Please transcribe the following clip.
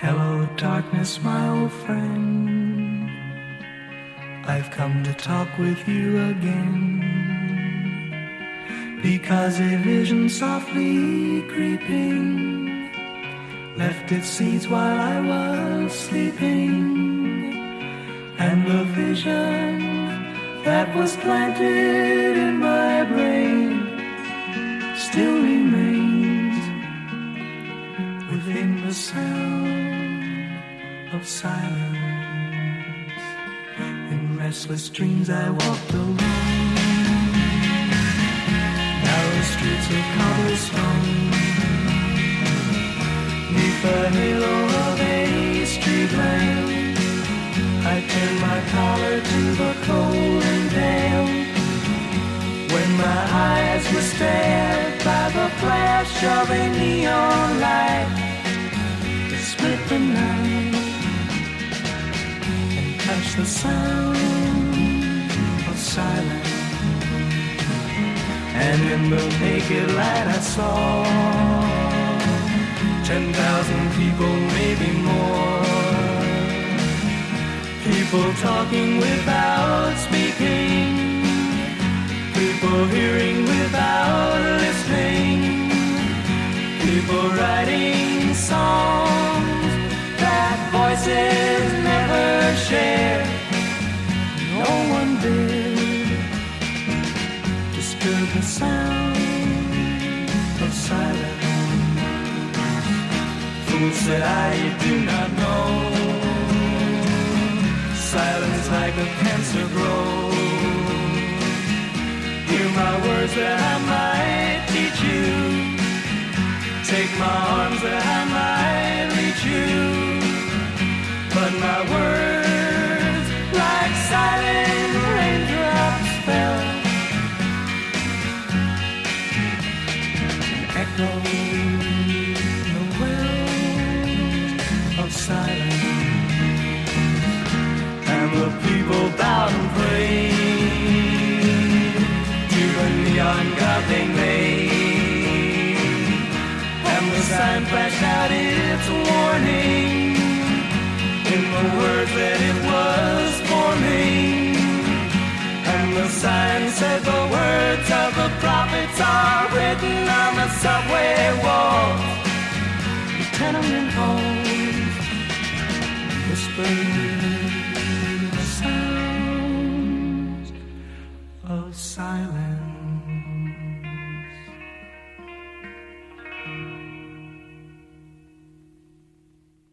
Hello, darkness, my old friend. I've come to talk with you again, because a vision softly creeping left its seeds while I was sleeping, and the vision that was planted in my brain still remains within the sound of silence. In restless dreams I walked alone, narrow streets of cobblestone, neath the halo of a street lamp. I turned my collar to the cold and damp, when my eyes were stared by the flash of a neon light that split the night and touched the sound of silence. And in the naked light I saw 10,000 people, maybe more, people talking without speaking, people hearing without listening, people writing songs that voices never share. No one did disturb the sound of silence. Fool, said I, you do not know, silence like a cancer grows. Hear my words that I might teach you, take my arms that I might reach you, but my words like silent raindrops fell and echoed the wells of silence. And the people bowed and prayed to the neon god they made, and the sign flashed out its warning in the words that it was forming. And the sign said the words of the prophets are written on the subway walls, the tenement halls, whispered